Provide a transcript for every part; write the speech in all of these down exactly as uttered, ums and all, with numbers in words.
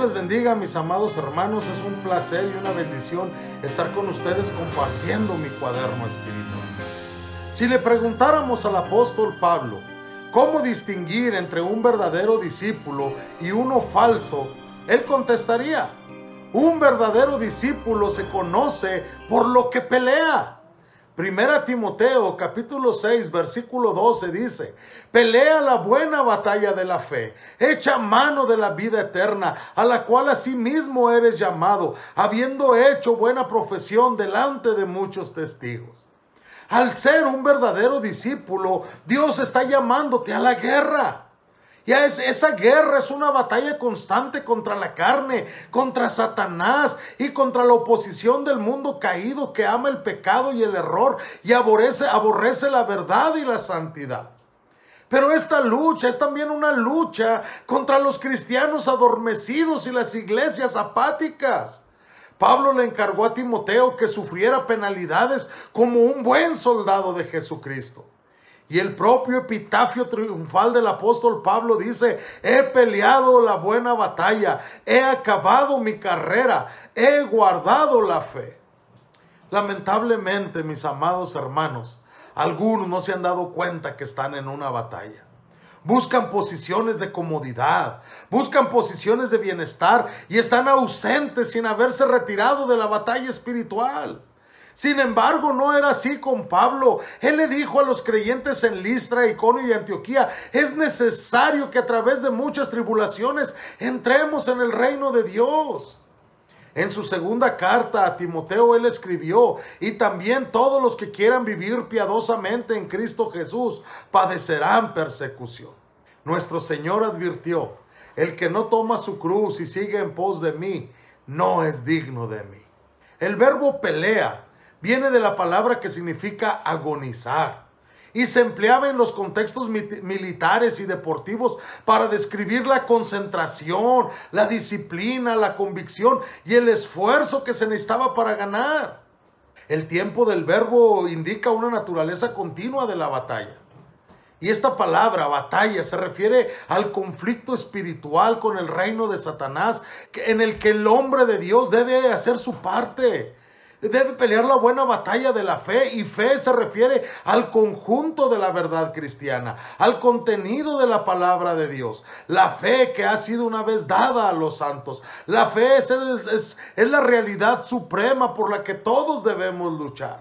les bendiga, mis amados hermanos. Es un placer y una bendición estar con ustedes compartiendo mi cuaderno espiritual. Si le preguntáramos al apóstol Pablo cómo distinguir entre un verdadero discípulo y uno falso, él contestaría: un verdadero discípulo se conoce por lo que pelea. Primera Timoteo capítulo seis versículo doce dice: pelea la buena batalla de la fe, echa mano de la vida eterna, a la cual asimismo eres llamado, habiendo hecho buena profesión delante de muchos testigos. Al ser un verdadero discípulo, Dios está llamándote a la guerra. Ya es, esa guerra es una batalla constante contra la carne, contra Satanás y contra la oposición del mundo caído que ama el pecado y el error y aborrece, aborrece la verdad y la santidad. Pero esta lucha es también una lucha contra los cristianos adormecidos y las iglesias apáticas. Pablo le encargó a Timoteo que sufriera penalidades como un buen soldado de Jesucristo. Y el propio epitafio triunfal del apóstol Pablo dice: he peleado la buena batalla, he acabado mi carrera, he guardado la fe. Lamentablemente, mis amados hermanos, algunos no se han dado cuenta que están en una batalla. Buscan posiciones de comodidad, buscan posiciones de bienestar y están ausentes sin haberse retirado de la batalla espiritual. Sin embargo, no era así con Pablo. Él le dijo a los creyentes en Listra, Iconio y Antioquía: es necesario que a través de muchas tribulaciones entremos en el reino de Dios. En su segunda carta a Timoteo él escribió: y también todos los que quieran vivir piadosamente en Cristo Jesús padecerán persecución. Nuestro Señor advirtió: el que no toma su cruz y sigue en pos de mí, no es digno de mí. El verbo pelea viene de la palabra que significa agonizar y se empleaba en los contextos militares y deportivos para describir la concentración, la disciplina, la convicción y el esfuerzo que se necesitaba para ganar. El tiempo del verbo indica una naturaleza continua de la batalla. Y esta palabra, batalla, se refiere al conflicto espiritual con el reino de Satanás, en el que el hombre de Dios debe hacer su parte. Debe pelear la buena batalla de la fe, y fe se refiere al conjunto de la verdad cristiana, al contenido de la palabra de Dios. La fe que ha sido una vez dada a los santos. La fe es, es, es, es la realidad suprema por la que todos debemos luchar.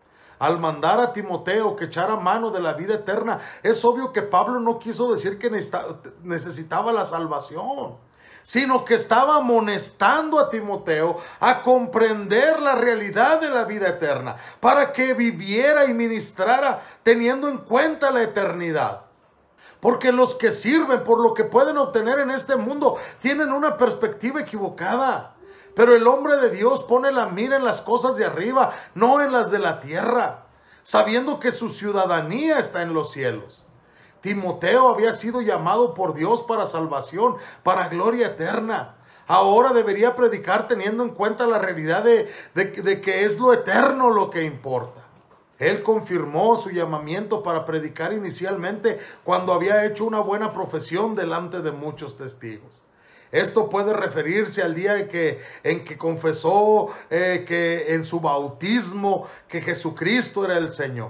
Al mandar a Timoteo que echara mano de la vida eterna, es obvio que Pablo no quiso decir que necesitaba la salvación, sino que estaba amonestando a Timoteo a comprender la realidad de la vida eterna, para que viviera y ministrara teniendo en cuenta la eternidad. Porque los que sirven por lo que pueden obtener en este mundo tienen una perspectiva equivocada. Pero el hombre de Dios pone la mira en las cosas de arriba, no en las de la tierra, sabiendo que su ciudadanía está en los cielos. Timoteo había sido llamado por Dios para salvación, para gloria eterna. Ahora debería predicar teniendo en cuenta la realidad de, de, de que es lo eterno lo que importa. Él confirmó su llamamiento para predicar inicialmente cuando había hecho una buena profesión delante de muchos testigos. Esto puede referirse al día en que, en que confesó eh, que en su bautismo que Jesucristo era el Señor.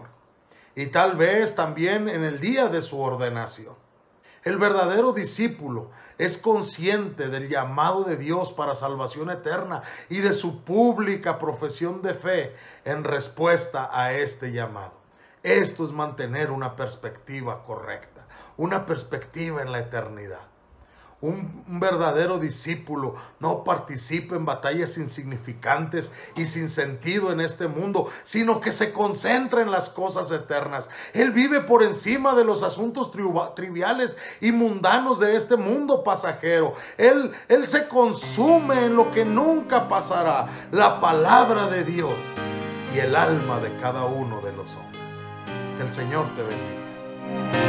Y tal vez también en el día de su ordenación. El verdadero discípulo es consciente del llamado de Dios para salvación eterna y de su pública profesión de fe en respuesta a este llamado. Esto es mantener una perspectiva correcta, una perspectiva en la eternidad. Un, un verdadero discípulo no participa en batallas insignificantes y sin sentido en este mundo, sino que se concentra en las cosas eternas. Él vive por encima de los asuntos triviales y mundanos de este mundo pasajero. Él, él se consume en lo que nunca pasará, la palabra de Dios y el alma de cada uno de los hombres. Que el Señor te bendiga.